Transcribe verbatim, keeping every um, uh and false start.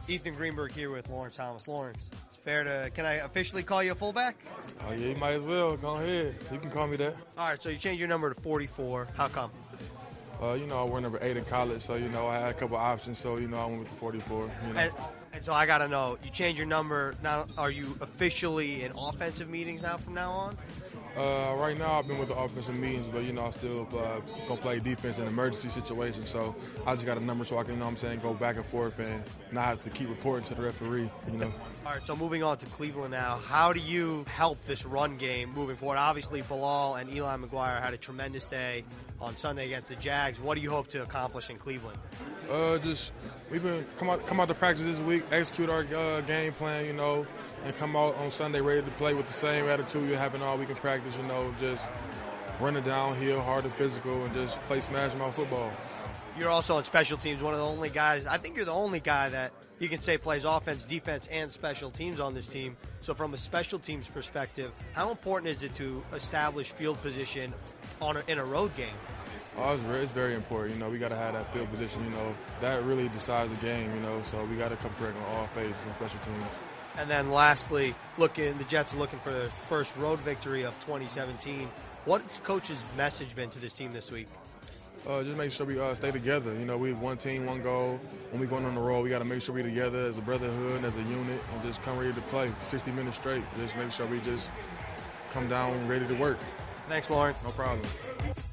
Ethan Greenberg here with Lawrence Thomas. Lawrence, it's fair to, can I officially call you a fullback? Oh, yeah, you might as well. Go ahead. You can call me that. All right, so you changed your number to forty-four. How come? Uh, you know, I wore number eight in college, so, you know, I had a couple options, so, you know, I went with the forty-four. You know. And, and so I got to know, you changed your number. Now, are you officially in offensive meetings now from now on? Uh, right now, I've been with the offensive meetings, but, you know, I still uh, go play defense in emergency situations. So I just got a number so I can, you know what I'm saying, go back and forth and not have to keep reporting to the referee, you know. All right, so moving on to Cleveland now. How do you help this run game moving forward? Obviously, Bilal and Eli McGuire had a tremendous day on Sunday against the Jags. What do you hope to accomplish in Cleveland? Uh, just we've been come out come out to practice this week, execute our uh, game plan, you know, and come out on Sunday ready to play with the same attitude we're having all week in practice, you know, just running downhill, hard and physical, and just play smash mouth football. You're also on special teams, one of the only guys, I think you're the only guy that you can say plays offense, defense, and special teams on this team. So from a special teams perspective, how important is it to establish field position on a, in a road game? Oh, it's very, it's very important. You know, we got to have that field position. You know, that really decides the game. You know, so we got to come correct on all phases on special teams. And then lastly, looking, the Jets are looking for their first road victory of twenty seventeen. What's coach's message been to this team this week? Uh, just make sure we uh, stay together. You know, we one team, one goal. When we going on the road, we got to make sure we together as a brotherhood and as a unit, and just come ready to play for sixty minutes straight. Just make sure we just come down ready to work. Thanks, Lawrence. No problem.